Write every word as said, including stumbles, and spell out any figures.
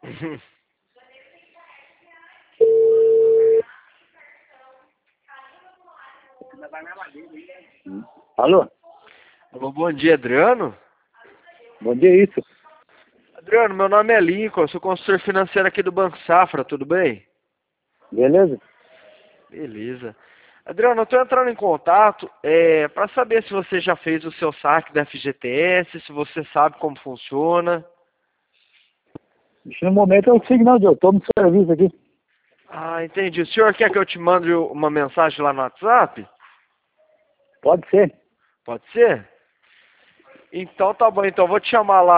Alô? Alô, bom dia, Adriano. Bom dia, isso. Adriano, meu nome é Lincoln, eu sou consultor financeiro aqui do Banco Safra, tudo bem? Beleza? Beleza. Adriano, eu estou entrando em contato é, para saber se você já fez o seu saque da F G T S, se você sabe como funciona. No momento eu não consigo não, eu estou no serviço aqui. Ah, entendi. O senhor quer que eu te mande uma mensagem lá no WhatsApp? Pode ser. Pode ser? Então tá bom, então eu vou te chamar lá